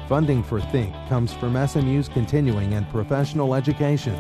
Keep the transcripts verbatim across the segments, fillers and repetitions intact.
Funding for Think comes from S M U's continuing and professional education.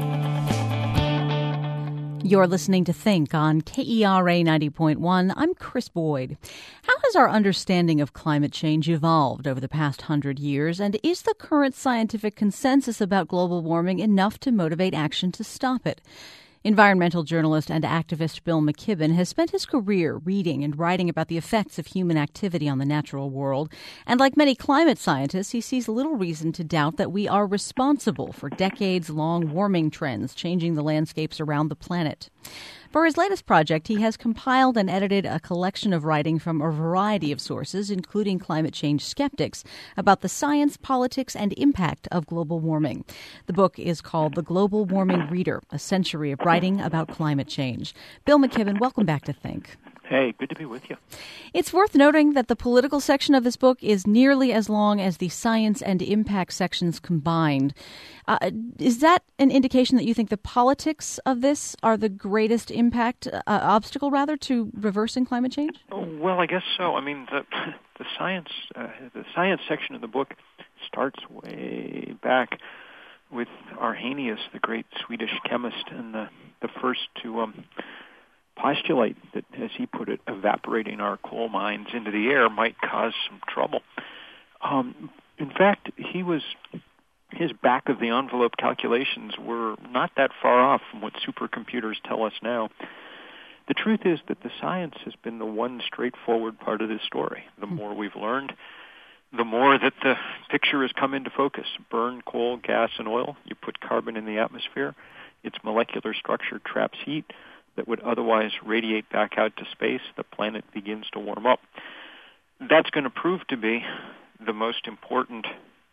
You're listening to Think on K E R A ninety point one. I'm Chris Boyd. How has our understanding of climate change evolved over the past hundred years, and is the current scientific consensus about global warming enough to motivate action to stop it? Environmental journalist and activist Bill McKibben has spent his career reading and writing about the effects of human activity on the natural world. And like many climate scientists, he sees little reason to doubt that we are responsible for decades-long warming trends changing the landscapes around the planet. For his latest project, he has compiled and edited a collection of writing from a variety of sources, including climate change skeptics, about the science, politics, and impact of global warming. The book is called The Global Warming Reader, A Century of Writing About Climate Change. Bill McKibben, welcome back to Think. Hey, good to be with you. It's worth noting that the political section of this book is nearly as long as the science and impact sections combined. Uh, is that an indication that you think the politics of this are the greatest impact, uh, obstacle rather, to reversing climate change? Well, I guess so. I mean, the the science uh, the science section of the book starts way back with Arrhenius, the great Swedish chemist, and the the first to um, postulate that, as he put it, evaporating our coal mines into the air might cause some trouble. Um, in fact, he was his back-of-the-envelope calculations were not that far off from what supercomputers tell us now. The truth is that the science has been the one straightforward part of this story. The more we've learned, the more that the picture has come into focus. Burn coal, gas, and oil. You put carbon in the atmosphere. Its molecular structure traps heat that would otherwise radiate back out to space. The planet begins to warm up. That's going to prove to be the most important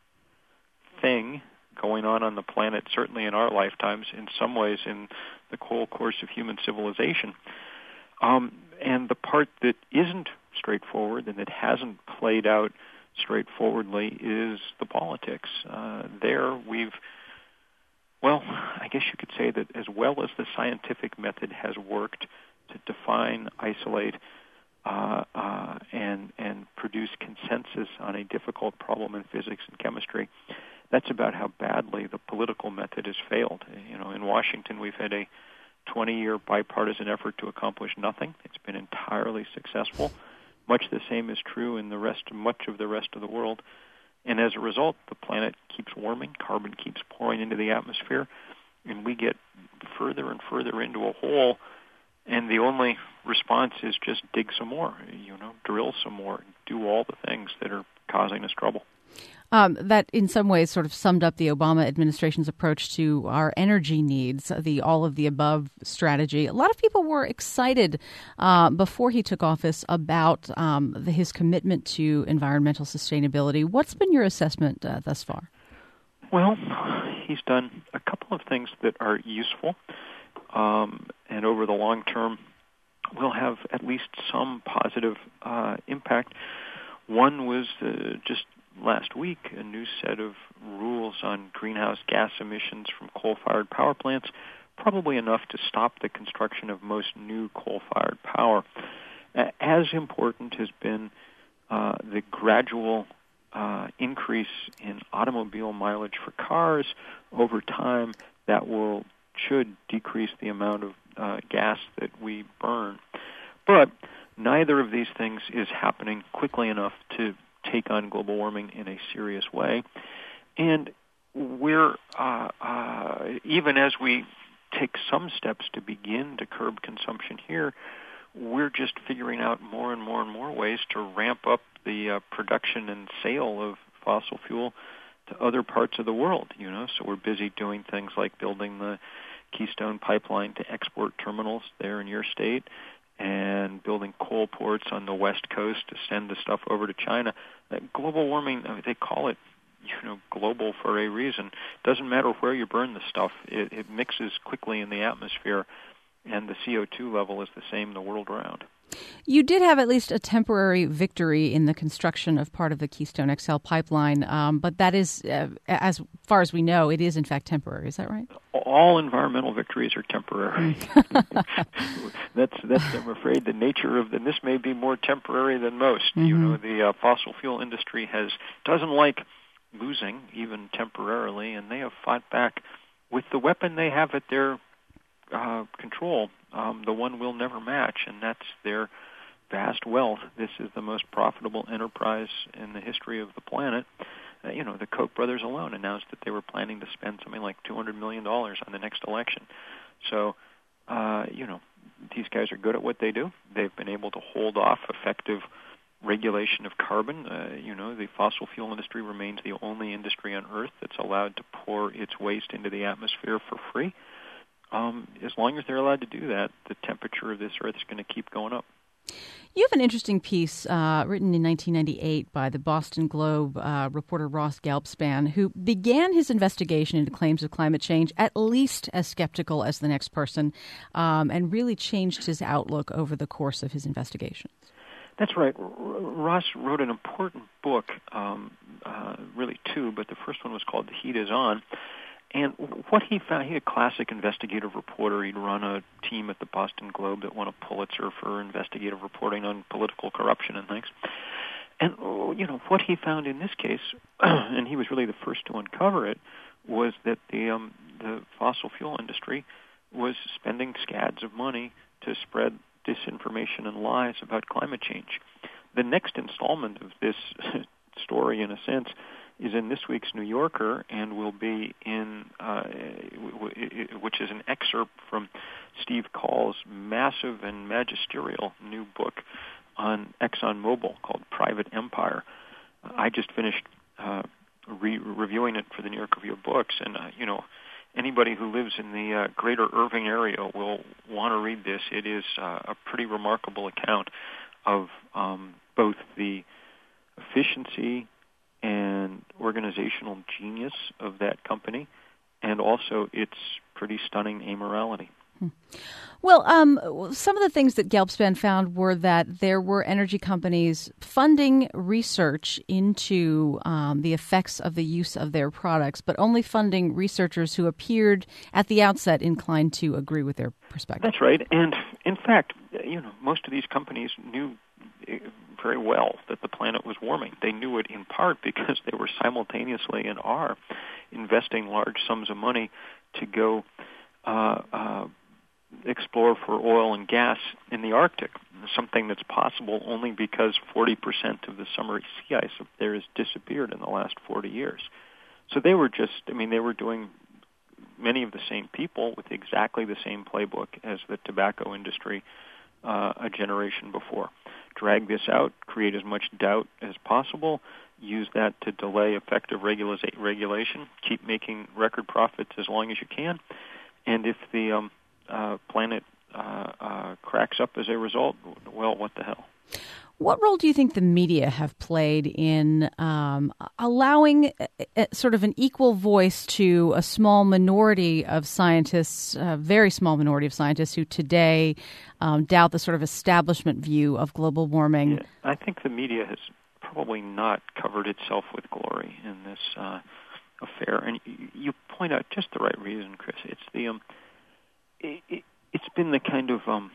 thing going on on the planet, certainly in our lifetimes, in some ways in the whole course of human civilization. Um, and the part that isn't straightforward and that hasn't played out straightforwardly is the politics. Uh, there we've Well, I guess you could say that as well as the scientific method has worked to define, isolate, uh, uh, and and produce consensus on a difficult problem in physics and chemistry, that's about how badly the political method has failed. You know, in Washington, we've had a twenty-year bipartisan effort to accomplish nothing. It's been entirely successful. Much the same is true in the rest, much of the rest of the world. And as a result, the planet keeps warming, carbon keeps pouring into the atmosphere, and we get further and further into a hole, and the only response is just dig some more, you know, drill some more, do all the things that are causing us trouble. Um, that in some ways sort of summed up the Obama administration's approach to our energy needs, the all-of-the-above strategy. A lot of people were excited uh, before he took office about um, the, his commitment to environmental sustainability. What's been your assessment uh, thus far? Well, he's done a couple of things that are useful, um, and over the long term will have at least some positive uh, impact. One was uh, just last week, a new set of rules on greenhouse gas emissions from coal-fired power plants, probably enough to stop the construction of most new coal-fired power. As important has been uh, the gradual uh, increase in automobile mileage for cars over time that will should decrease the amount of uh, gas that we burn. But neither of these things is happening quickly enough to take on global warming in a serious way. And we're, uh, uh, even as we take some steps to begin to curb consumption here, we're just figuring out more and more and more ways to ramp up the uh, production and sale of fossil fuel to other parts of the world, you know. So we're busy doing things like building the Keystone Pipeline to export terminals there in your state, and building coal ports on the West Coast to send the stuff over to China. Uh, global warming, I mean, they call it, you know, global for a reason. Doesn't matter where you burn the stuff. It, it mixes quickly in the atmosphere, and the C O two level is the same the world around. You did have at least a temporary victory in the construction of part of the Keystone X L pipeline, um, but that is, uh, as far as we know, it is in fact temporary. Is that right? all environmental victories are temporary. that's that's I'm afraid the nature of, and this may be more temporary than most. Mm-hmm. You know, the uh, fossil fuel industry has doesn't like losing even temporarily, and they have fought back with the weapon they have at their uh, control. Um, the one we'll never match, and that's their vast wealth. This is the most profitable enterprise in the history of the planet. Uh, you know, the Koch brothers alone announced that they were planning to spend something like two hundred million dollars on the next election. So, uh, you know, these guys are good at what they do. They've been able to hold off effective regulation of carbon. Uh, you know, the fossil fuel industry remains the only industry on Earth that's allowed to pour its waste into the atmosphere for free. Um, as long as they're allowed to do that, the temperature of this Earth is going to keep going up. You have an interesting piece uh, written in nineteen ninety-eight by the Boston Globe uh, reporter Ross Gelbspan, who began his investigation into claims of climate change at least as skeptical as the next person, um, and really changed his outlook over the course of his investigations. That's right. R- Ross wrote an important book, um, uh, really two, but the first one was called The Heat Is On. And what he found, he a classic investigative reporter. He'd run a team at the Boston Globe that won a Pulitzer for investigative reporting on political corruption and things. And, you know, what he found in this case, and he was really the first to uncover it, was that the um, the fossil fuel industry was spending scads of money to spread disinformation and lies about climate change. The next installment of this story, in a sense, is in this week's New Yorker and will be in, uh, which is an excerpt from Steve Call's massive and magisterial new book on ExxonMobil called Private Empire. I just finished uh, re- reviewing it for the New York Review of Books, and, uh, you know, anybody who lives in the uh, greater Irving area will want to read this. It is uh, a pretty remarkable account of um, both the efficiency and organizational genius of that company, and also its pretty stunning amorality. Hmm. Well, um, some of the things that Gelbspan found were that there were energy companies funding research into um, the effects of the use of their products, but only funding researchers who appeared at the outset inclined to agree with their perspective. That's right. And in fact, you know, most of these companies knew very well that the planet was warming. They knew it in part because they were simultaneously and are investing large sums of money to go uh, uh, explore for oil and gas in the Arctic, something that's possible only because forty percent of the summer sea ice up there has disappeared in the last forty years. So they were just, I mean, they were doing many of the same people with exactly the same playbook as the tobacco industry uh, a generation before. Drag this out, create as much doubt as possible, use that to delay effective regula- regulation, keep making record profits as long as you can, and if the um, uh, planet uh, uh, cracks up as a result, well, what the hell? What role do you think the media have played in um, allowing a, a, sort of an equal voice to a small minority of scientists, a very small minority of scientists who today um, doubt the sort of establishment view of global warming? Yeah, I think the media has probably not covered itself with glory in this uh, affair. And you, you point out just the right reason, Chris. It's the um, it, it, it's been the kind of um,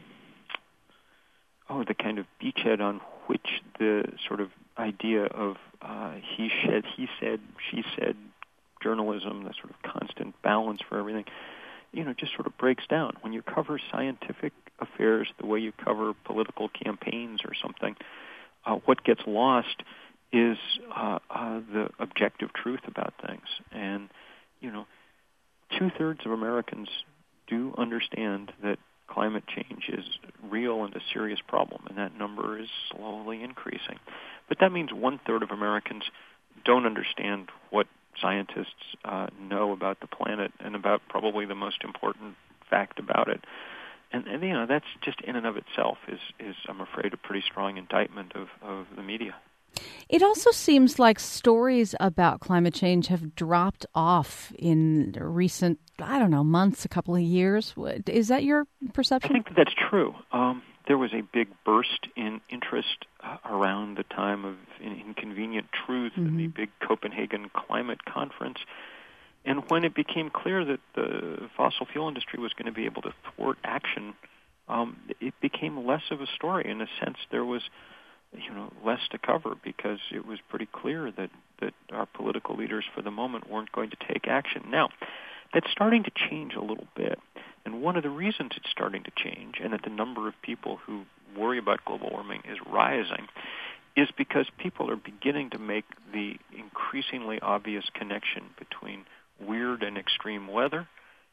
oh, the kind of beachhead on which the sort of idea of uh, he said, he said, she said journalism, the sort of constant balance for everything, you know, just sort of breaks down. When you cover scientific affairs the way you cover political campaigns or something, uh, what gets lost is uh, uh, the objective truth about things. And, you know, two-thirds of Americans do understand that climate change is real and a serious problem, and that number is slowly increasing. But that means one-third of Americans don't understand what scientists uh, know about the planet and about probably the most important fact about it. And, and you know, that's just in and of itself is, is I'm afraid, a pretty strong indictment of, of the media. It also seems like stories about climate change have dropped off in recent, I don't know, months, a couple of years. Is that your perception? I think that that's true. Um, there was a big burst in interest uh, around the time of Inconvenient Truth mm-hmm. and the big Copenhagen Climate Conference. And when it became clear that the fossil fuel industry was going to be able to thwart action, um, it became less of a story. In a sense, there was, you know, less to cover because it was pretty clear that, that our political leaders for the moment weren't going to take action. Now, that's starting to change a little bit. And one of the reasons it's starting to change and that the number of people who worry about global warming is rising is because people are beginning to make the increasingly obvious connection between weird and extreme weather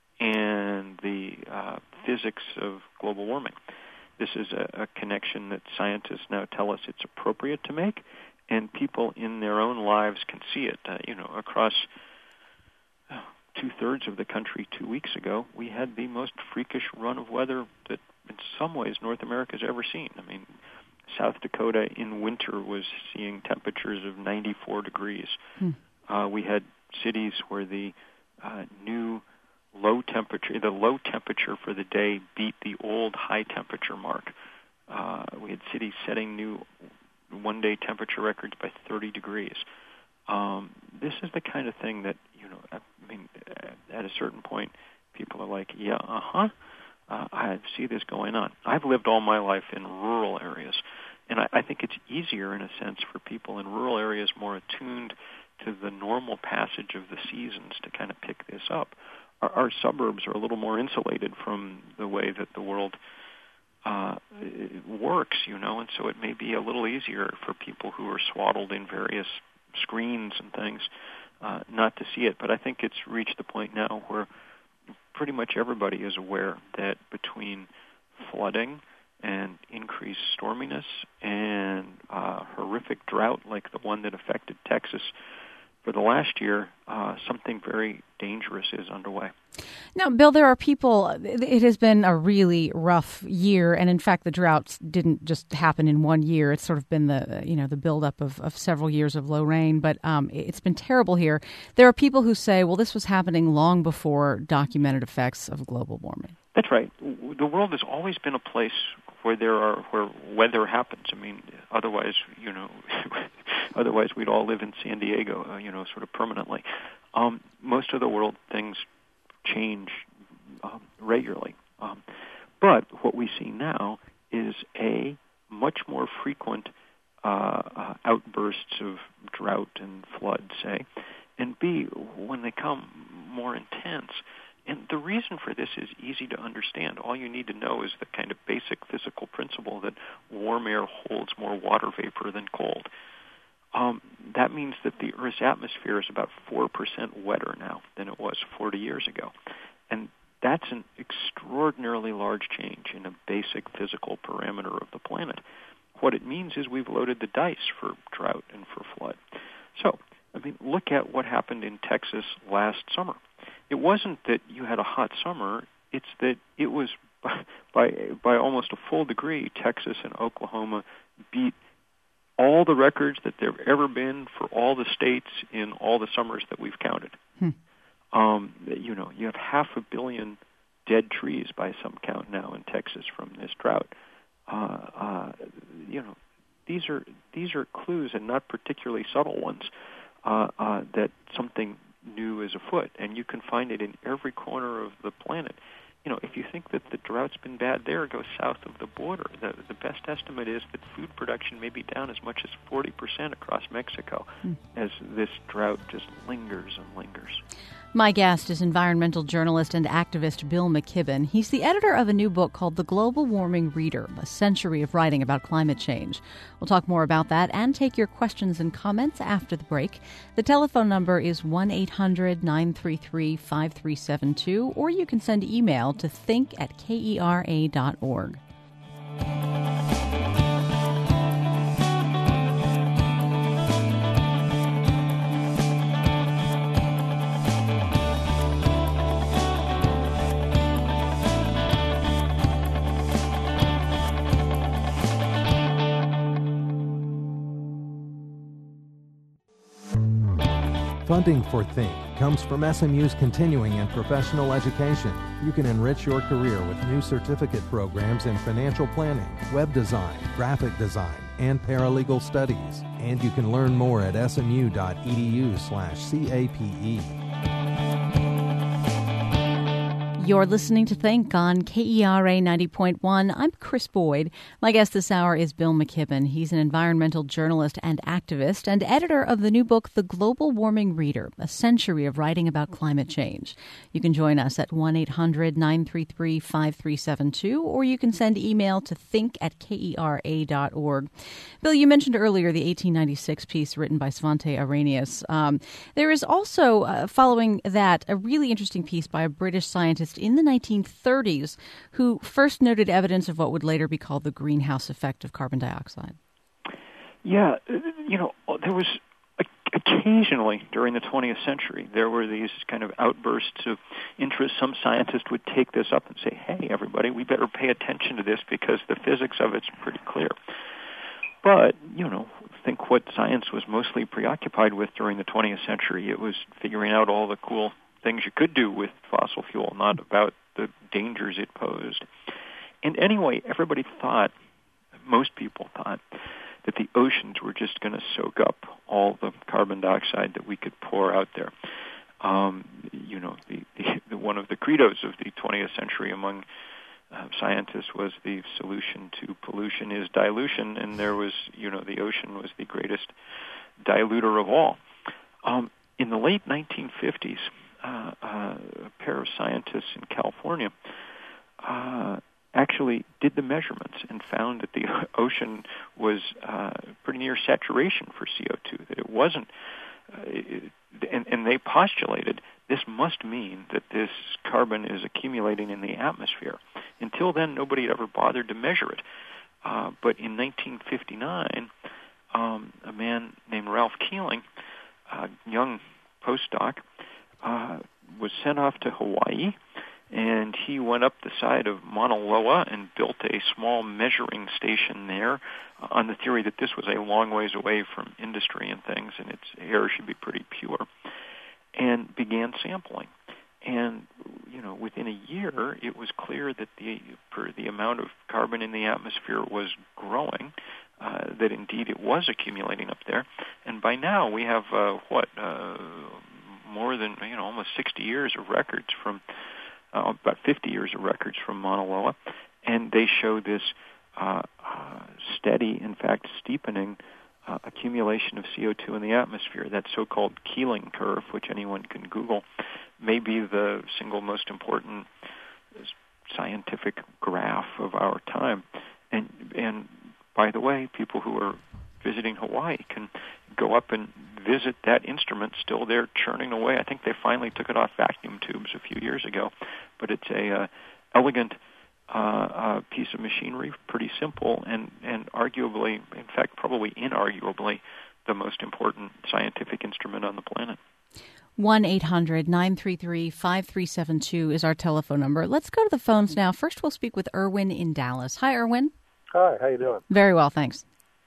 and the uh, physics of global warming. This is a, a connection that scientists now tell us it's appropriate to make, and people in their own lives can see it. Uh, you know, across uh, two-thirds of the country two weeks ago, we had the most freakish run of weather that in some ways North America's ever seen. I mean, South Dakota in winter was seeing temperatures of ninety-four degrees. Hmm. Uh, we had cities where the uh, new low temperature, the low temperature for the day beat the old high temperature mark. Uh, we had cities setting new one-day temperature records by thirty degrees. Um, this is the kind of thing that, you know, I mean, at a certain point, people are like, yeah, uh-huh, uh, I see this going on. I've lived all my life in rural areas, and I, I think it's easier, in a sense, for people in rural areas more attuned to the normal passage of the seasons to kind of pick this up. Our, our suburbs are a little more insulated from the way that the world uh, works, you know, and so it may be a little easier for people who are swaddled in various screens and things uh, not to see it. But I think it's reached the point now where pretty much everybody is aware that between flooding and increased storminess and uh, horrific drought like the one that affected Texas for the last year, uh, something very dangerous is underway. Now, Bill, there are people, it has been a really rough year, and in fact, the droughts didn't just happen in one year. It's sort of been the, you know, the buildup of, of several years of low rain, but um, it's been terrible here. There are people who say, well, this was happening long before documented effects of global warming. That's right. The world has always been a place where there are where weather happens. I mean, otherwise, you know, otherwise we'd all live in San Diego, uh, you know, sort of permanently. Um, most of the world things change um, regularly, um, but what we see now is a much more frequent uh, uh, outbursts of drought and flood, say, and B, when they come, more intense. And the reason for this is easy to understand. All you need to know is the kind of basic physical principle that warm air holds more water vapor than cold. Um, that means that the Earth's atmosphere is about four percent wetter now than it was forty years ago. And that's an extraordinarily large change in a basic physical parameter of the planet. What it means is we've loaded the dice for drought and for flood. So, I mean, look at what happened in Texas last summer. It wasn't that you had a hot summer, it's that it was, by by almost a full degree, Texas and Oklahoma beat all the records that there have ever been for all the states in all the summers that we've counted. Hmm. Um, you know, you have half a billion dead trees by some count now in Texas from this drought. Uh, uh, you know, these are these are clues, and not particularly subtle ones, uh, uh, that something new is afoot, and you can find it in every corner of the planet. You know, if you think that the drought's been bad there, go south of the border. The, the best estimate is that food production may be down as much as forty percent across Mexico mm. as this drought just lingers and lingers. My guest is environmental journalist and activist Bill McKibben. He's the editor of a new book called The Global Warming Reader, a century of writing about climate change. We'll talk more about that and take your questions and comments after the break. The telephone number is one eight hundred nine three three five three seven two, or you can send email to think at kera dot org. Funding for Think comes from S M U's continuing and professional education. You can enrich your career with new certificate programs in financial planning, web design, graphic design, and paralegal studies. And you can learn more at smu dot edu slash cape. You're listening to Think on K E R A ninety point one. I'm Chris Boyd. My guest this hour is Bill McKibben. He's an environmental journalist and activist and editor of the new book, The Global Warming Reader, A Century of Writing About Climate Change. You can join us at one eight hundred nine three three five three seven two, or you can send email to think at kera dot org. Bill, you mentioned earlier the eighteen ninety-six piece written by Svante Arrhenius. Um, there is also, uh, following that, a really interesting piece by a British scientist in the nineteen thirties who first noted evidence of what would later be called the greenhouse effect of carbon dioxide. Yeah, you know, there was occasionally during the twentieth century, there were these kind of outbursts of interest. Some scientist would take this up and say, hey, everybody, we better pay attention to this because the physics of it's pretty clear. But, you know, think what science was mostly preoccupied with during the twentieth century. It was figuring out all the cool things you could do with fossil fuel, not about the dangers it posed. And anyway, everybody thought, most people thought, that the oceans were just going to soak up all the carbon dioxide that we could pour out there. Um, you know, the, the, the one of the credos of the twentieth century among uh, scientists was the solution to pollution is dilution, and there was, you know, the ocean was the greatest diluter of all. Um, in the late nineteen fifties, Uh, uh, a pair of scientists in California uh, actually did the measurements and found that the ocean was uh, pretty near saturation for C O two, that it wasn't, uh, it, and, and they postulated this must mean that this carbon is accumulating in the atmosphere. Until then, nobody had ever bothered to measure it. Uh, but in nineteen fifty-nine, um, a man named Ralph Keeling, a young postdoc, Uh, was sent off to Hawaii, and he went up the side of Mauna Loa and built a small measuring station there uh, on the theory that this was a long ways away from industry and things, and its air should be pretty pure, and began sampling. And, you know, within a year, it was clear that the, for the amount of carbon in the atmosphere was growing, uh, that indeed it was accumulating up there. And by now we have, uh, what, uh, more than, you know, almost sixty years of records from, uh, about fifty years of records from Mauna Loa, and they show this uh, uh, steady, in fact, steepening uh, accumulation of C O two in the atmosphere. That so-called Keeling curve, which anyone can Google, may be the single most important scientific graph of our time. And, and by the way, people who are visiting Hawaii can go up and visit that instrument still there churning away. I think they finally took it off vacuum tubes a few years ago, but it's a uh, elegant uh, uh, piece of machinery, pretty simple, and, and arguably, in fact, probably inarguably, the most important scientific instrument on the planet. one eight hundred nine three three five three seven two is our telephone number. Let's go to the phones now. First, we'll speak with Erwin in Dallas. Hi, Erwin. Hi, how you doing? Very well, thanks.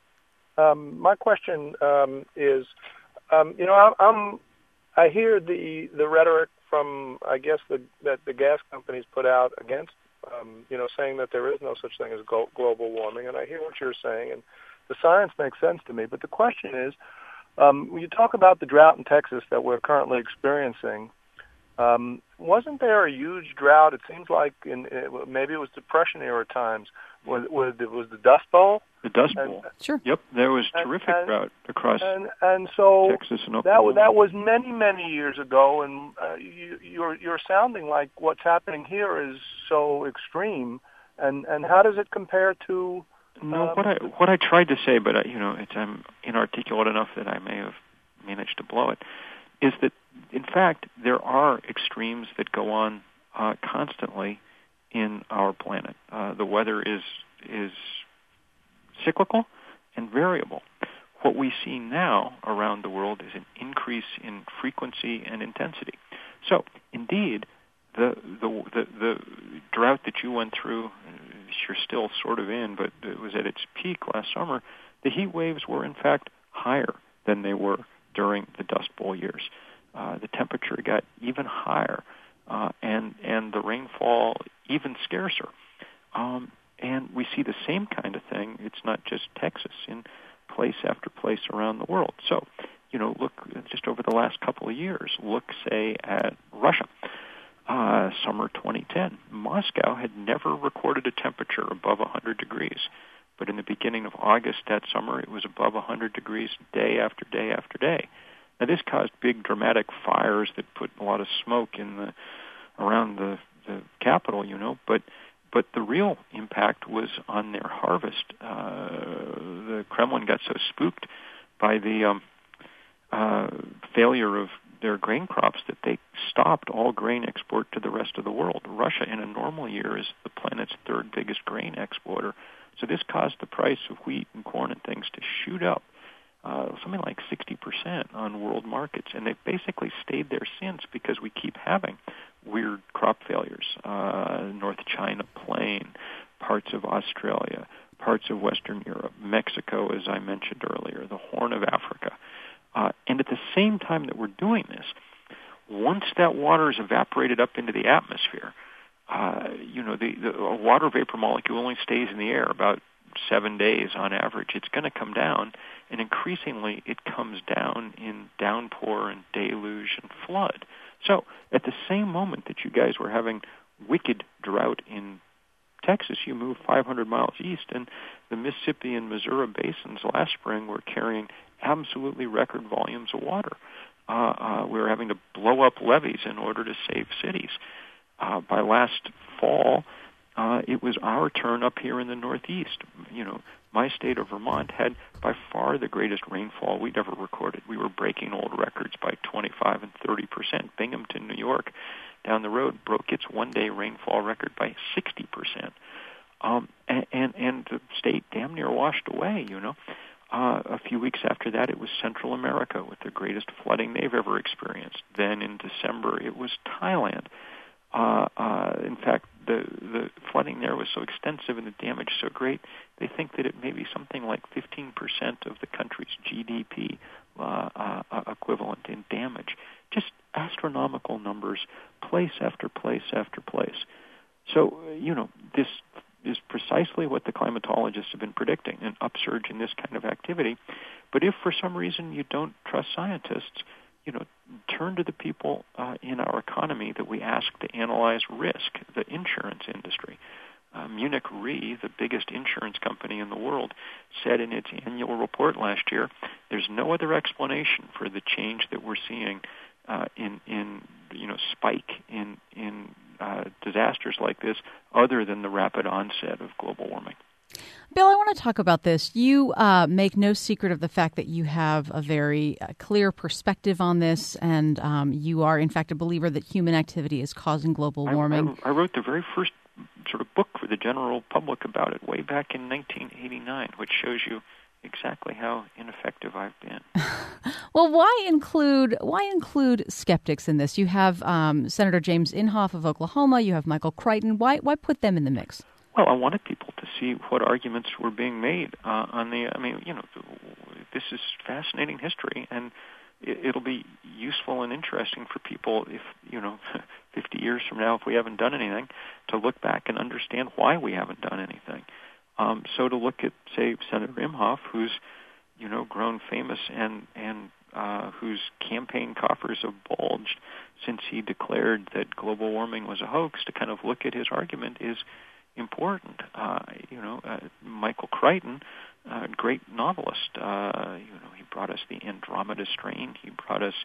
Um, my question um, is, um, you know, I'm, I'm I hear the the rhetoric from, I guess, the, that the gas companies put out against, um, you know, saying that there is no such thing as go- global warming, and I hear what you're saying, and the science makes sense to me. But the question is, um, when you talk about the drought in Texas that we're currently experiencing, um, wasn't there a huge drought? It seems like in it, maybe it was Depression era times. Was, was, was the Dust Bowl? The Dust Bowl. And, sure. Yep, there was and, terrific and, drought across and, and so Texas and Oklahoma. That, that was many, many years ago, and uh, you, you're, you're sounding like what's happening here is so extreme. And, and how does it compare to... No, um, what I what I tried to say, but I, you know, it's, I'm inarticulate enough that I may have managed to blow it, is that, in fact, there are extremes that go on uh, constantly in our planet. Uh, the weather is is cyclical and variable. What we see now around the world is an increase in frequency and intensity. So, indeed, the the the, the drought that you went through, you're still sort of in, but it was at its peak last summer. The heat waves were, in fact, higher than they were during the Dust Bowl years. Uh, the temperature got even higher, uh, and and the rainfall even scarcer. Um, and we see the same kind of thing. It's not just Texas, in place after place around the world. So, you know, look, just over the last couple of years, look, say, at Russia. uh, summer twenty ten. Moscow had never recorded a temperature above one hundred degrees. But in the beginning of August that summer, it was above one hundred degrees day after day after day. Now, this caused big, dramatic fires that put a lot of smoke in the around the, the capital, you know. But but the real impact was on their harvest. Uh, the Kremlin got so spooked by the um, uh, failure of their grain crops that they stopped all grain export to the rest of the world. Russia, in a normal year, is the planet's third biggest grain exporter. So this caused the price of wheat and corn and things to shoot up, uh, something like sixty percent on world markets. And they've basically stayed there since because we keep having weird crop failures. Uh, North China Plain, parts of Australia, parts of Western Europe, Mexico, as I mentioned earlier, the Horn of Africa. Uh, and at the same time that we're doing this, once that water is evaporated up into the atmosphere, uh, you know, the, the a water vapor molecule only stays in the air about seven days on average. It's going to come down, and increasingly it comes down in downpour and deluge and flood. So at the same moment that you guys were having wicked drought in Texas, you moved five hundred miles east, and the Mississippi and Missouri basins last spring were carrying absolutely record volumes of water. Uh, uh, we were having to blow up levees in order to save cities. Uh, by last fall, uh, it was our turn up here in the Northeast. You know, my state of Vermont had by far the greatest rainfall we'd ever recorded. We were breaking old records by twenty-five and thirty percent. Binghamton, New York, down the road, broke its one-day rainfall record by sixty percent. Um, and, and, and the state damn near washed away, you know. Uh, a few weeks after that, it was Central America with the greatest flooding they've ever experienced. Then in December, it was Thailand. Uh, uh, in fact, the, the flooding there was so extensive and the damage so great, they think that it may be something like fifteen percent of the country's G D P uh, uh, equivalent in damage. Just astronomical numbers, place after place after place. So, you know, this is precisely what the climatologists have been predicting, an upsurge in this kind of activity. But if for some reason you don't trust scientists, you know, turn to the people uh, in our economy that we ask to analyze risk, the insurance industry. Uh, Munich Re, the biggest insurance company in the world, said in its annual report last year, there's no other explanation for the change that we're seeing uh, in, in, you know, spike in, in uh, disasters like this, other than the rapid onset of global warming. Bill, I want to talk about this. You uh, make no secret of the fact that you have a very uh, clear perspective on this, and um, you are, in fact, a believer that human activity is causing global warming. I, I, I wrote the very first sort of book for the general public about it way back in nineteen eighty-nine, which shows you exactly how ineffective I've been. Well, why include why include skeptics in this? You have um, Senator James Inhofe of Oklahoma. You have Michael Crichton. Why why put them in the mix? Well, I wanted people to see what arguments were being made uh, on the. I mean, you know, this is fascinating history, and it'll be useful and interesting for people if, you know, fifty years from now, if we haven't done anything, to look back and understand why we haven't done anything. Um, so to look at, say, Senator Inhofe, who's, you know, grown famous and and uh, whose campaign coffers have bulged since he declared that global warming was a hoax, to kind of look at his argument is important. Uh, you know, uh, Michael Crichton, uh, great novelist. Uh, you know, he brought us the Andromeda Strain. He brought us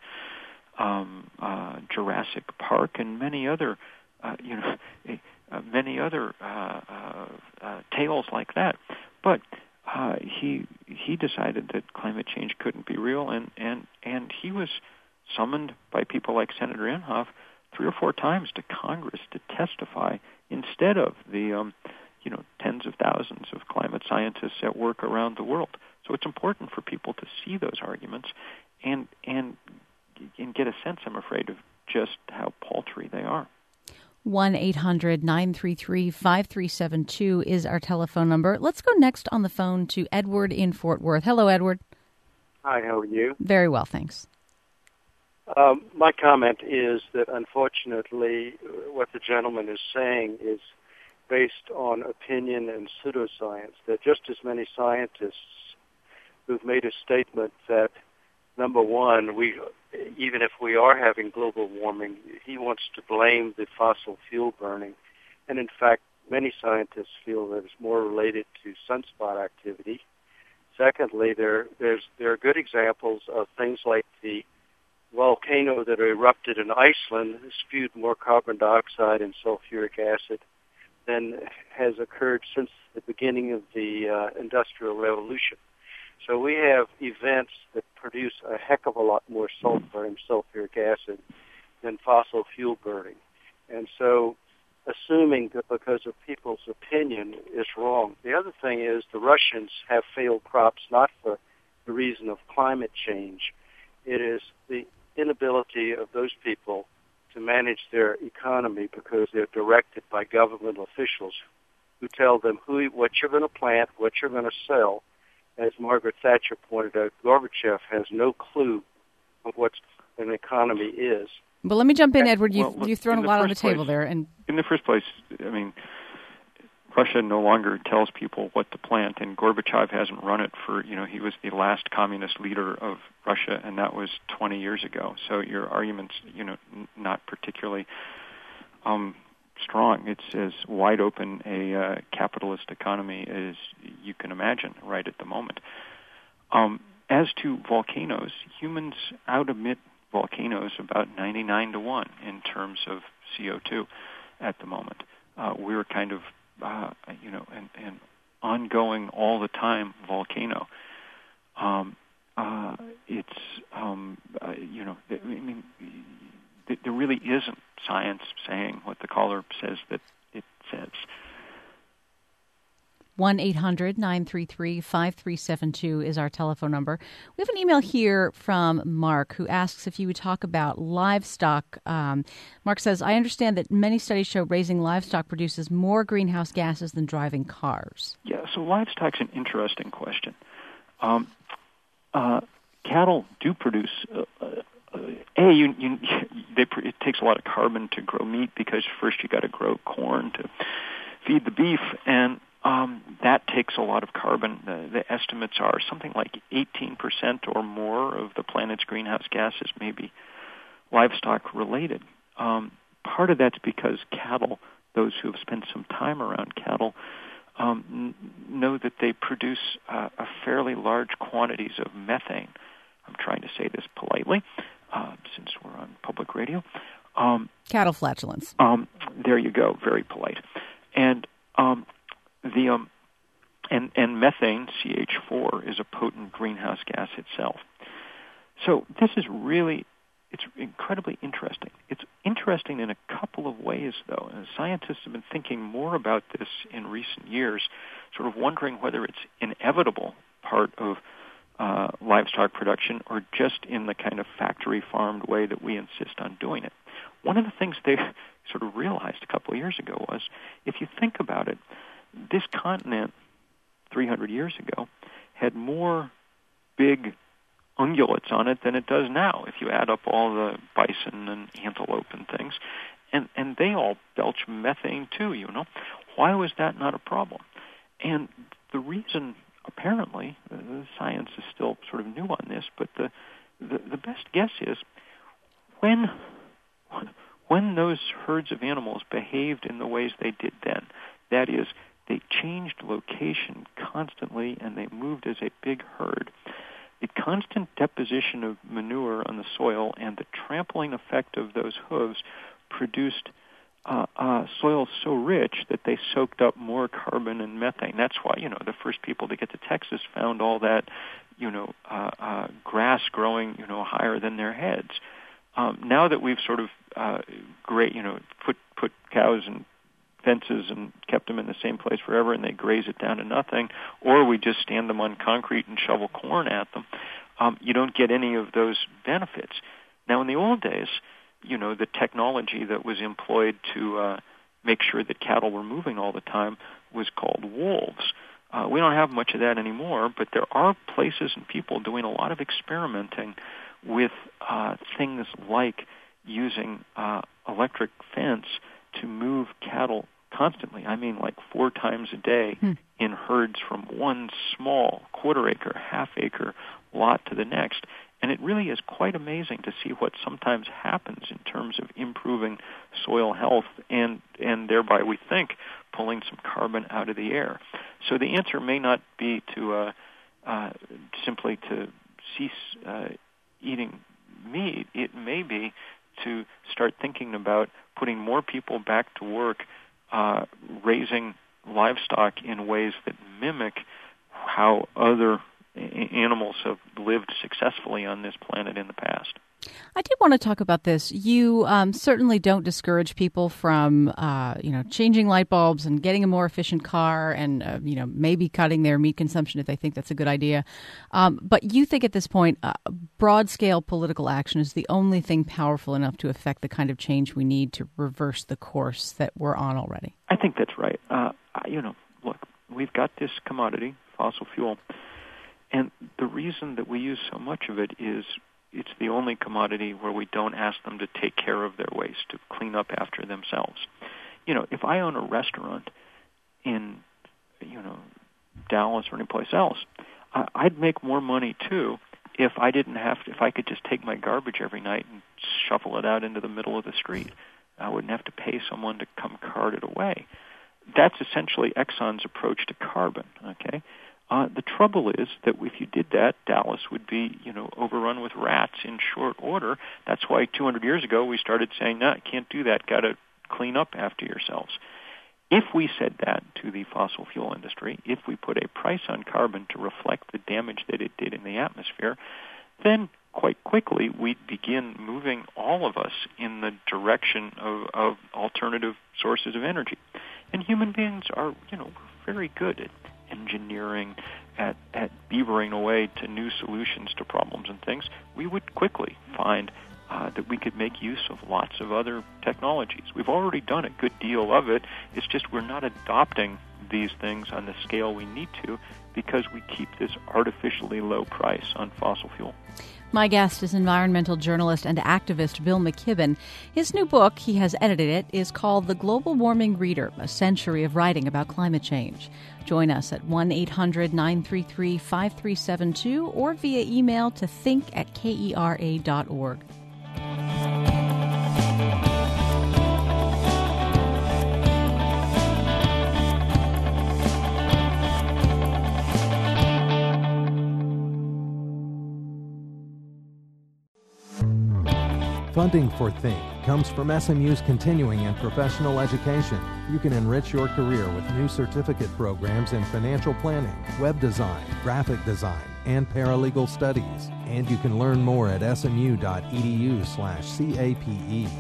um, uh, Jurassic Park and many other, uh, you know, uh, many other uh, uh, uh, tales like that. But uh, he he decided that climate change couldn't be real, and and and he was summoned by people like Senator Inhofe three or four times to Congress to testify instead of the, um, you know, tens of thousands of climate scientists at work around the world. So it's important for people to see those arguments and and and get a sense, I'm afraid, of just how paltry they are. one eight hundred nine three three five three seven two is our telephone number. Let's go next on the phone to Edward in Fort Worth. Hello, Edward. Hi, how are you? Very well, thanks. Um, my comment is that, unfortunately, what the gentleman is saying is based on opinion and pseudoscience. There are just as many scientists who've made a statement that, number one, we, even if we are having global warming, he wants to blame the fossil fuel burning. And in fact, many scientists feel that it's more related to sunspot activity. Secondly, there there's there are good examples of things like the volcano that erupted in Iceland spewed more carbon dioxide and sulfuric acid than has occurred since the beginning of the uh, Industrial Revolution. So we have events that produce a heck of a lot more sulfur and sulfuric acid than fossil fuel burning. And so assuming that because of people's opinion is wrong. The other thing is the Russians have failed crops not for the reason of climate change. It is the inability of those people to manage their economy because they're directed by governmental officials who tell them who, what you're going to plant, what you're going to sell. As Margaret Thatcher pointed out, Gorbachev has no clue of what an economy is. But let me jump in, Edward. You've, well, you've thrown a lot on the table place, there. And in the first place, I mean, Russia no longer tells people what to plant, and Gorbachev hasn't run it for, you know, he was the last communist leader of Russia, and that was twenty years ago. So your argument's, you know, n- not particularly um, strong. It's as wide open a uh, capitalist economy as you can imagine right at the moment. Um, as to volcanoes, humans out-emit volcanoes about ninety-nine to one in terms of C O two at the moment. Uh, we're kind of, uh, you know, an, an ongoing all the time volcano. Um, uh, it's, um, uh, you know, I mean, there really isn't science saying what the caller says that it says. one eight hundred nine three three five three seven two is our telephone number. We have an email here from Mark who asks if you would talk about livestock. Um, Mark says, I understand that many studies show raising livestock produces more greenhouse gases than driving cars. Yeah, so livestock's an interesting question. Um, uh, cattle do produce, uh, uh, A, you, you, they, it takes a lot of carbon to grow meat because first you got to grow corn to feed the beef, and Um, that takes a lot of carbon. The, the estimates are something like eighteen percent or more of the planet's greenhouse gases may be livestock related. Um, part of that's because cattle, those who have spent some time around cattle, um, n- know that they produce uh, a fairly large quantities of methane. I'm trying to say this politely, uh, since we're on public radio. Um, Cattle flatulence. Um, there you go, very polite. And um, The um, and and methane, C H four, is a potent greenhouse gas itself. So this is really, it's incredibly interesting. It's interesting in a couple of ways, though. And scientists have been thinking more about this in recent years, sort of wondering whether it's inevitable part of uh, livestock production or just in the kind of factory farmed way that we insist on doing it. One of the things they sort of realized a couple of years ago was, if you think about it, this continent, three hundred years ago, had more big ungulates on it than it does now, if you add up all the bison and antelope and things. And and they all belch methane too, you know. Why was that not a problem? And the reason, apparently, uh, the science is still sort of new on this, but the, the, the best guess is when, when those herds of animals behaved in the ways they did then, that is, they changed location constantly, and they moved as a big herd. The constant deposition of manure on the soil and the trampling effect of those hooves produced uh, uh, soils so rich that they soaked up more carbon and methane. That's why, you know, the first people to get to Texas found all that, you know, uh, uh, grass growing, you know, higher than their heads. Um, now that we've sort of, uh, great, you know, put put cows and fences and kept them in the same place forever and they graze it down to nothing, or we just stand them on concrete and shovel corn at them, um, you don't get any of those benefits. Now, in the old days, you know, the technology that was employed to uh, make sure that cattle were moving all the time was called wolves. Uh, we don't have much of that anymore, but there are places and people doing a lot of experimenting with uh, things like using uh, electric fence to move cattle constantly. I mean, like four times a day hmm. in herds from one small quarter acre, half acre lot to the next. And it really is quite amazing to see what sometimes happens in terms of improving soil health and, and thereby, we think, pulling some carbon out of the air. So the answer may not be to uh, uh, simply to cease uh, eating meat. It may be to start thinking about putting more people back to work, uh, raising livestock in ways that mimic how other animals have lived successfully on this planet in the past. I did want to talk about this. You um, certainly don't discourage people from, uh, you know, changing light bulbs and getting a more efficient car and, uh, you know, maybe cutting their meat consumption if they think that's a good idea. Um, but you think at this point, uh, broad-scale political action is the only thing powerful enough to affect the kind of change we need to reverse the course that we're on already. I think that's right. Uh, you know, look, we've got this commodity, fossil fuel, and the reason that we use so much of it is it's the only commodity where we don't ask them to take care of their waste, to clean up after themselves. You know, if I own a restaurant in, you know, Dallas or anyplace else, I'd make more money too if I didn't have to, if I could just take my garbage every night and shuffle it out into the middle of the street. I wouldn't have to pay someone to come cart it away. That's essentially Exxon's approach to carbon, okay? Uh, the trouble is that if you did that, Dallas would be, you know, overrun with rats in short order. That's why two hundred years ago we started saying, no, you can't do that. Got to clean up after yourselves. If we said that to the fossil fuel industry, if we put a price on carbon to reflect the damage that it did in the atmosphere, then quite quickly we'd begin moving all of us in the direction of, of alternative sources of energy. And human beings are, you know, very good at engineering, at, at beavering away to new solutions to problems and things. We would quickly find uh, that we could make use of lots of other technologies. We've already done a good deal of it. It's just we're not adopting these things on the scale we need to because we keep this artificially low price on fossil fuel. My guest is environmental journalist and activist Bill McKibben. His new book, he has edited it, is called The Global Warming Reader, A Century of Writing About Climate Change. Join us at one eight hundred nine three three five three seven two or via email to think at kera dot org. Funding for Think comes from S M U's continuing and professional education. You can enrich your career with new certificate programs in financial planning, web design, graphic design, and paralegal studies. And you can learn more at smu.edu slash CAPE.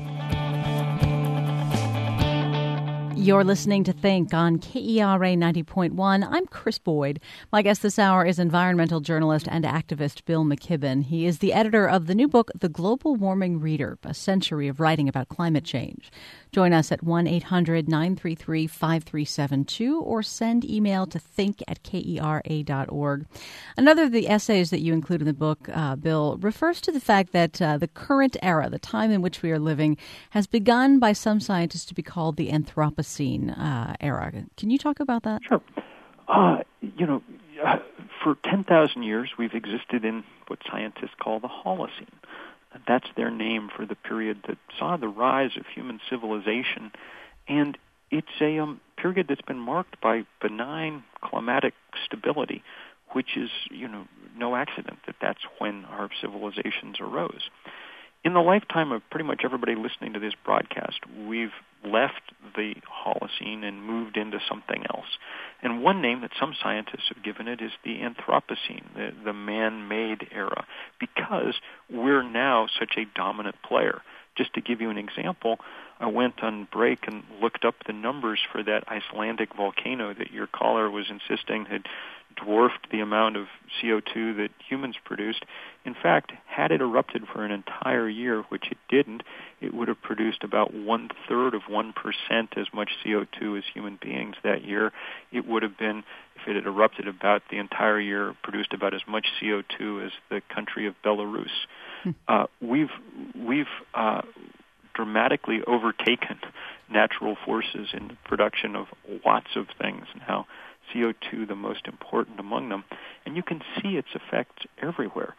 You're listening to Think on K E R A ninety point one. I'm Chris Boyd. My guest this hour is environmental journalist and activist Bill McKibben. He is the editor of the new book, The Global Warming Reader, A Century of Writing About Climate Change. Join us at one eight hundred nine three three five three seven two or send email to think at kera dot org. Another of the essays that you include in the book, uh, Bill, refers to the fact that uh, the current era, the time in which we are living, has begun by some scientists to be called the Anthropocene uh, era. Can you talk about that? Sure. Uh, you know, uh, for ten thousand years, we've existed in what scientists call the Holocene. That's their name for the period that saw the rise of human civilization. And it's a um, period that's been marked by benign climatic stability, which is, you know, no accident that that's when our civilizations arose. In the lifetime of pretty much everybody listening to this broadcast, we've left the Holocene and moved into something else. And one name that some scientists have given it is the Anthropocene, the, the man-made era, because we're now such a dominant player. Just to give you an example, I went on break and looked up the numbers for that Icelandic volcano that your caller was insisting had dwarfed the amount of C O two that humans produced. In fact, had it erupted for an entire year, which it didn't, it would have produced about one-third of one percent as much C O two as human beings that year. It would have been, if it had erupted about the entire year, produced about as much C O two as the country of Belarus. Hmm. Uh, we've we've uh, dramatically overtaken natural forces in the production of lots of things now. C O two the most important among them, and you can see its effects everywhere.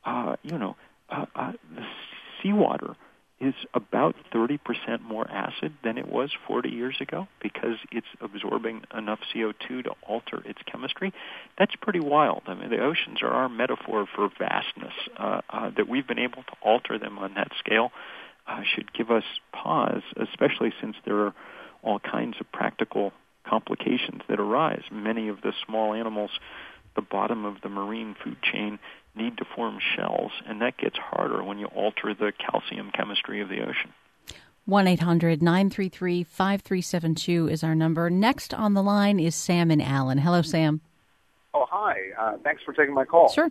uh, you know, uh, uh, the seawater is about thirty percent more acid than it was forty years ago because it's absorbing enough C O two to alter its chemistry. That's pretty wild. I mean, the oceans are our metaphor for vastness. Uh, uh, that we've been able to alter them on that scale uh, should give us pause, especially since there are all kinds of practical complications that arise. Many of the small animals, the bottom of the marine food chain, need to form shells, and that gets harder when you alter the calcium chemistry of the ocean. one eight hundred nine three three five three seven two is our number. Next on the line is Sam in Allen. Hello, Sam. Oh, hi. Uh, thanks for taking my call. Sure.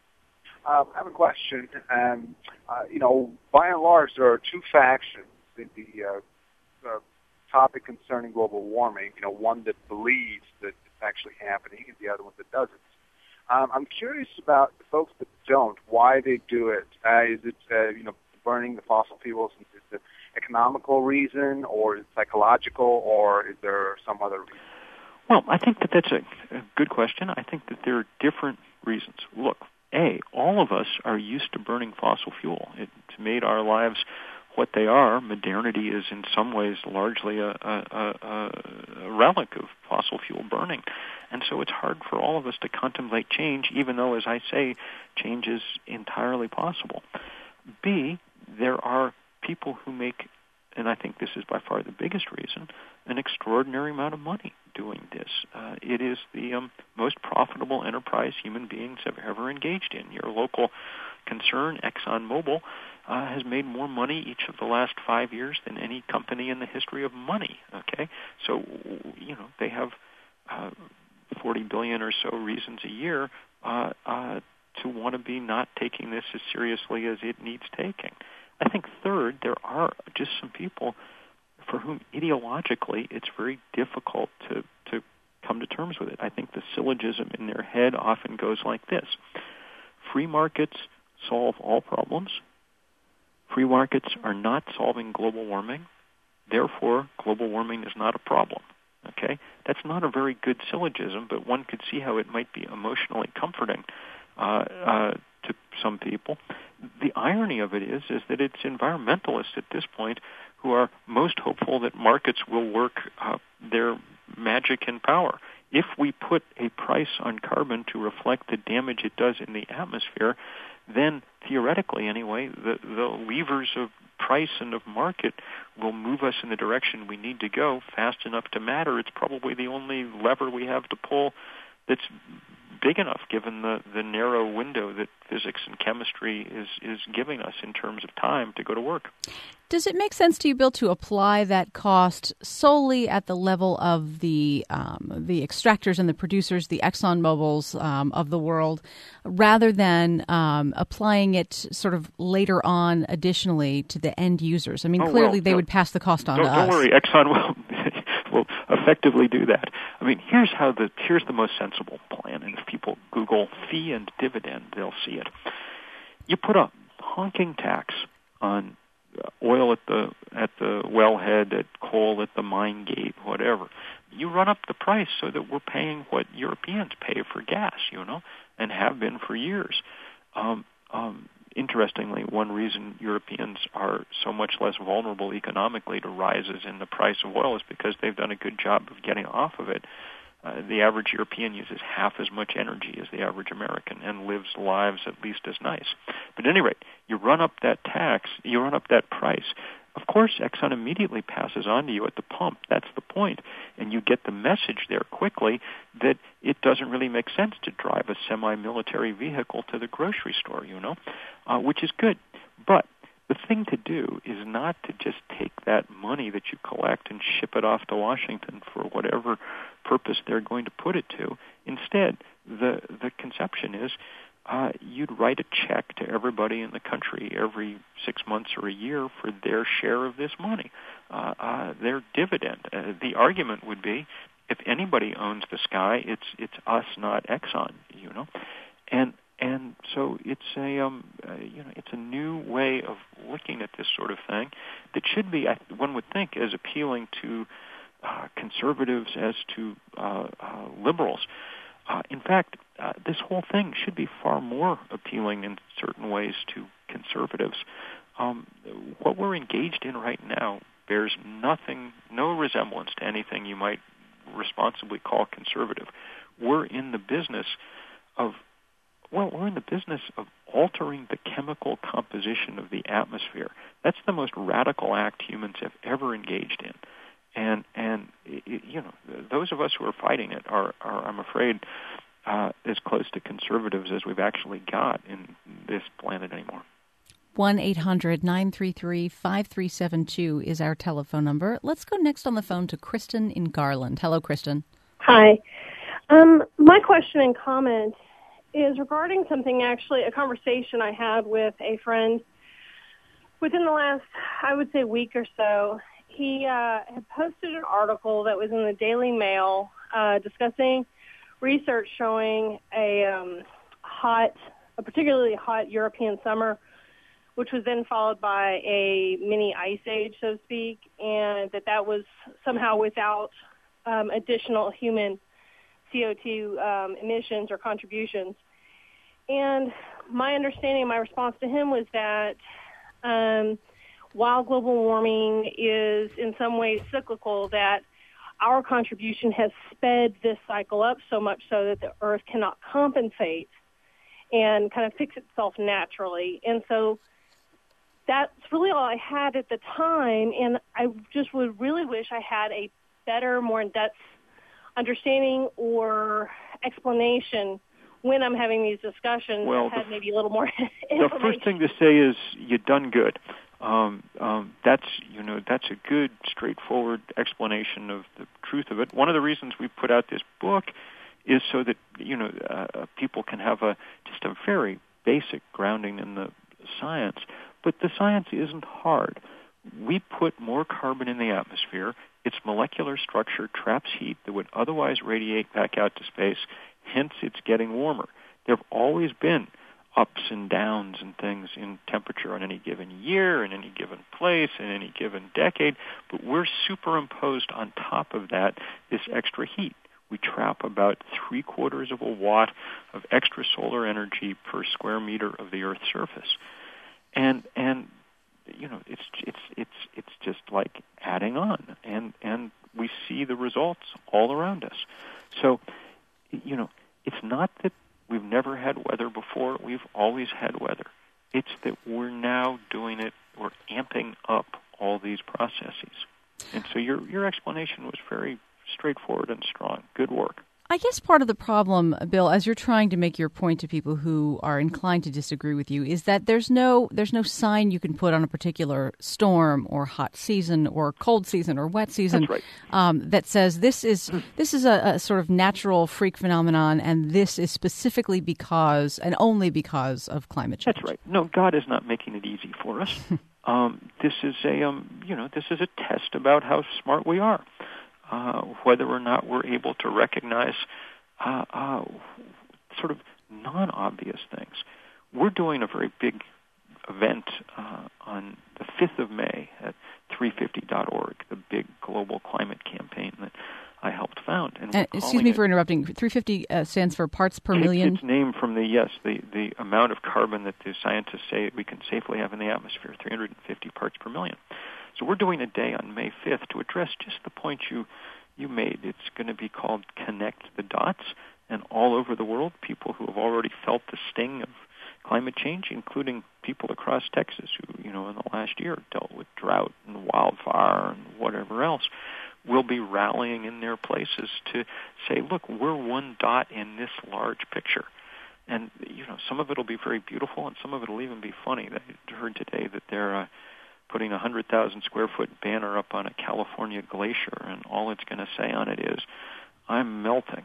Uh, I have a question. Um, uh, you know, by and large, there are two factions in the uh, uh, topic concerning global warming. You know, one that believes that it's actually happening and the other one that doesn't. Um, I'm curious about the folks that don't, why they do it. Uh, is it, uh, you know, burning the fossil fuels? Is it an economical reason, or is it psychological, or is there some other reason? Well, I think that that's a, a good question. I think that there are different reasons. Look, A, all of us are used to burning fossil fuel. It's made our lives what they are. Modernity is in some ways largely a, a, a, a relic of fossil fuel burning. And so it's hard for all of us to contemplate change, even though, as I say, change is entirely possible. B, there are people who make, and I think this is by far the biggest reason, an extraordinary amount of money doing this. Uh, it is the um, most profitable enterprise human beings have ever engaged in. Your local concern, ExxonMobil, uh, has made more money each of the last five years than any company in the history of money. Okay, so you know they have uh, forty billion or so reasons a year uh, uh, to want to be not taking this as seriously as it needs taking. I think third, there are just some people for whom ideologically it's very difficult to, to come to terms with it. I think the syllogism in their head often goes like this: free markets solve all problems. Free markets are not solving global warming. Therefore, global warming is not a problem. Okay? That's not a very good syllogism, but one could see how it might be emotionally comforting uh, uh, to some people. The irony of it is, is that it's environmentalists at this point who are most hopeful that markets will work uh, their magic and power. If we put a price on carbon to reflect the damage it does in the atmosphere, then theoretically anyway, the, the levers of price and of market will move us in the direction we need to go fast enough to matter. It's probably the only lever we have to pull that's big enough given the, the narrow window that physics and chemistry is, is giving us in terms of time to go to work. Does it make sense to you, Bill, to apply that cost solely at the level of the um, the extractors and the producers, the ExxonMobils um, of the world, rather than um, applying it sort of later on additionally to the end users? I mean, oh, clearly well, they no, would pass the cost on don't, to don't us. Don't worry, Exxon will, will effectively do that. I mean, here's how the here's the most sensible plan, and if people Google fee and dividend, they'll see it. You put a honking tax on oil at the at the wellhead, at coal at the mine gate, whatever. You run up the price so that we're paying what Europeans pay for gas, you know, and have been for years. Um, um, interestingly, one reason Europeans are so much less vulnerable economically to rises in the price of oil is because they've done a good job of getting off of it. Uh, the average European uses half as much energy as the average American and lives lives at least as nice. But at any rate, you run up that tax, you run up that price. Of course, Exxon immediately passes on to you at the pump. That's the point. And you get the message there quickly that it doesn't really make sense to drive a semi-military vehicle to the grocery store, you know, uh, which is good. But the thing to do is not to just take that money that you collect and ship it off to Washington for whatever purpose they're going to put it to. Instead, the the conception is uh, you'd write a check to everybody in the country every six months or a year for their share of this money, uh, uh, their dividend. Uh, the argument would be, if anybody owns the sky, it's it's us, not Exxon, you know, and. And so it's a um, uh, you know it's a new way of looking at this sort of thing that should be, one would think, as appealing to uh, conservatives as to uh, uh, liberals. Uh, in fact, uh, this whole thing should be far more appealing in certain ways to conservatives. Um, what we're engaged in right now bears nothing, no resemblance to anything you might responsibly call conservative. We're in the business of, well, we're in the business of altering the chemical composition of the atmosphere. That's the most radical act humans have ever engaged in. And, and it, you know, those of us who are fighting it are, are I'm afraid, uh, as close to conservatives as we've actually got in this planet anymore. one eight hundred nine three three five three seven two is our telephone number. Let's go next on the phone to Kristen in Garland. Hello, Kristen. Hi. Um, my question and comment is regarding something, actually, a conversation I had with a friend within the last, I would say, week or so. He uh, had posted an article that was in the Daily Mail uh, discussing research showing a um, hot, a particularly hot European summer, which was then followed by a mini ice age, so to speak, and that that was somehow without um, additional human C O two um, emissions or contributions. And my understanding, my response to him was that um, while global warming is in some ways cyclical, that our contribution has sped this cycle up so much so that the Earth cannot compensate and kind of fix itself naturally. And so that's really all I had at the time, and I just would really wish I had a better, more in-depth understanding or explanation when I'm having these discussions. Well, had the, maybe a little more the first thing to say is you've done good. Um, um, that's you know that's a good, straightforward explanation of the truth of it. One of the reasons we put out this book is so that you know uh, people can have a just a very basic grounding in the science. But the science isn't hard. We put more carbon in the atmosphere. Its molecular structure traps heat that would otherwise radiate back out to space. Hence, it's getting warmer. There have always been ups and downs and things in temperature on any given year, in any given place, in any given decade. But we're superimposed on top of that this extra heat. We trap about three quarters of a watt of extra solar energy per square meter of the Earth's surface. And and you know it's it's it's it's just like adding on, and and we see the results all around us. So you know it's not that we've never had weather before; we've always had weather. It's that we're now doing it. We're amping up all these processes. And so your your explanation was very straightforward and strong. Good work. I guess part of the problem, Bill, as you're trying to make your point to people who are inclined to disagree with you, is that there's no there's no sign you can put on a particular storm or hot season or cold season or wet season. That's right. um, that says this is this is a, a sort of natural freak phenomenon, and this is specifically because and only because of climate change. That's right. No, God is not making it easy for us. um, this is a um, you know this is a test about how smart we are. Uh, whether or not we're able to recognize uh, uh, sort of non-obvious things. We're doing a very big event uh, on the fifth of May at three fifty dot org, the big global climate campaign that I helped found. And uh, excuse me for interrupting. three fifty uh, stands for parts per it's, million? It's named from the, yes, the, the amount of carbon that the scientists say we can safely have in the atmosphere, three hundred fifty parts per million. So we're doing a day on May fifth to address just the point you you made. It's going to be called Connect the Dots, and all over the world, people who have already felt the sting of climate change, including people across Texas who, you know, in the last year dealt with drought and wildfire and whatever else, will be rallying in their places to say, look, we're one dot in this large picture. And, you know, some of it will be very beautiful, and some of it will even be funny. I heard today that they're uh, putting a one hundred thousand square foot banner up on a California glacier, and all it's going to say on it is, I'm melting.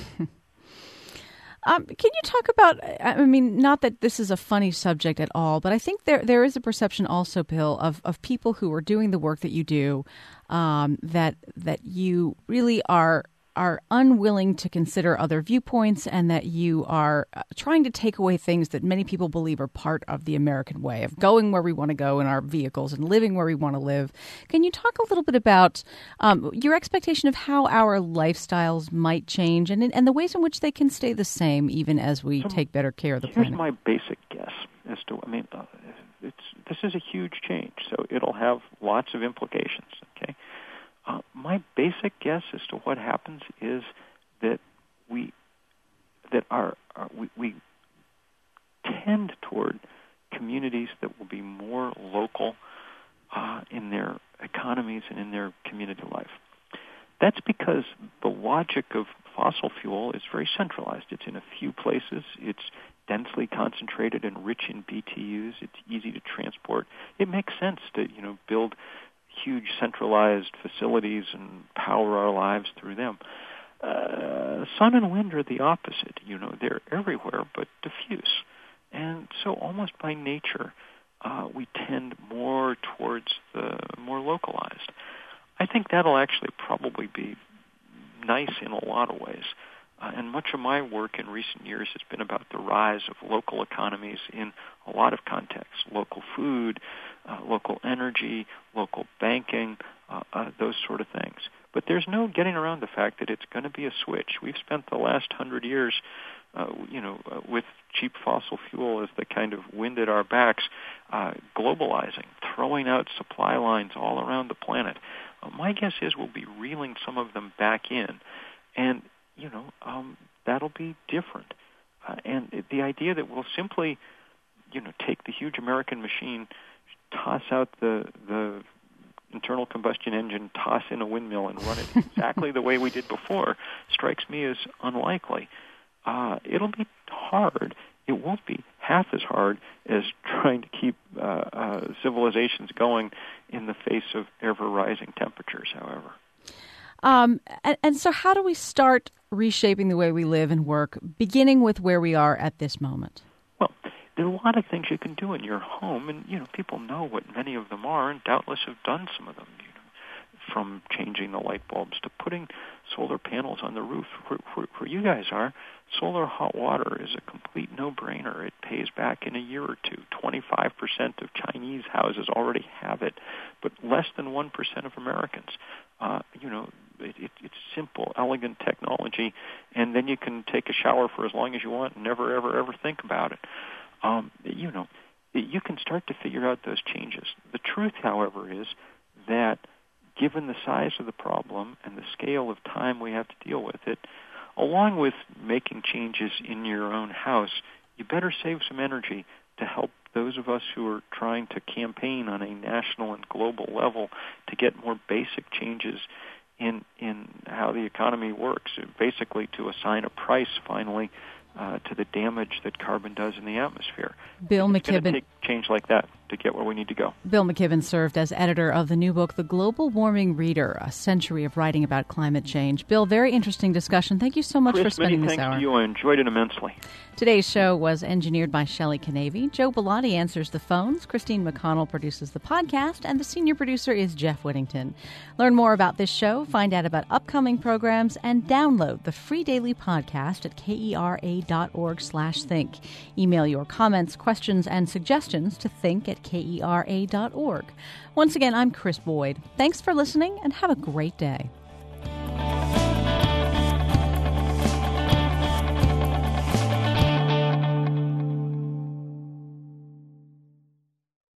Um, can you talk about, I mean, not that this is a funny subject at all, but I think there there is a perception also, Bill, of, of people who are doing the work that you do, um, that that you really are are unwilling to consider other viewpoints and that you are uh, trying to take away things that many people believe are part of the American way of going where we want to go in our vehicles and living where we want to live. Can you talk a little bit about um, your expectation of how our lifestyles might change and, and the ways in which they can stay the same even as we so take better care of the here's planet? Here's my basic guess as to, I mean, uh, it's this is a huge change, so it'll have lots of implications, okay? Uh, my basic guess as to what happens is that we that our, our we, we tend toward communities that will be more local uh, in their economies and in their community life. That's because the logic of fossil fuel is very centralized. It's in a few places. It's densely concentrated and rich in B T Us. It's easy to transport. It makes sense to, you know, build huge centralized facilities and power our lives through them. Uh, sun and wind are the opposite. You know, they're everywhere but diffuse. And so almost by nature, uh, we tend more towards the more localized. I think that'll actually probably be nice in a lot of ways. Uh, and much of my work in recent years has been about the rise of local economies in a lot of contexts: local food, uh, local energy, local banking, uh, uh, those sort of things. But there's no getting around the fact that it's going to be a switch. We've spent the last hundred years, uh, you know, uh, with cheap fossil fuel as the kind of wind at our backs, uh, globalizing, throwing out supply lines all around the planet. Uh, my guess is we'll be reeling some of them back in, and you know, um, that'll be different. Uh, and it, the idea that we'll simply, you know, take the huge American machine, toss out the the internal combustion engine, toss in a windmill, and run it exactly the way we did before strikes me as unlikely. Uh, it'll be hard. It won't be half as hard as trying to keep uh, uh, civilizations going in the face of ever-rising temperatures, however. Um, and, and so how do we start reshaping the way we live and work, beginning with where we are at this moment? Well, there are a lot of things you can do in your home, and, you know, people know what many of them are and doubtless have done some of them, you know, from changing the light bulbs to putting solar panels on the roof. Where, where, where you guys are, solar hot water is a complete no-brainer. It pays back in a year or two. twenty-five percent of Chinese houses already have it, but less than one percent of Americans. Uh, you know, it, it, it's simple, elegant technology, and then you can take a shower for as long as you want and never, ever, ever think about it. Um, you know, you can start to figure out those changes. The truth, however, is that given the size of the problem and the scale of time we have to deal with it, along with making changes in your own house, you better save some energy to help those of us who are trying to campaign on a national and global level to get more basic changes in in how the economy works, basically to assign a price finally uh, to the damage that carbon does in the atmosphere. Bill it's McKibben. It's going to take change like that to get where we need to go. Bill McKibben served as editor of the new book, The Global Warming Reader, A Century of Writing About Climate Change. Bill, very interesting discussion. Thank you so much Chris, for spending many this hour. thanks to you. I enjoyed it immensely. Today's show was engineered by Shelley Canavy. Joe Bellotti answers the phones. Christine McConnell produces the podcast, and the senior producer is Jeff Whittington. Learn more about this show, find out about upcoming programs, and download the free daily podcast at kera.org slash think. Email your comments, questions, and suggestions to think at kera dot org. Once again, I'm Chris Boyd. Thanks for listening, and have a great day.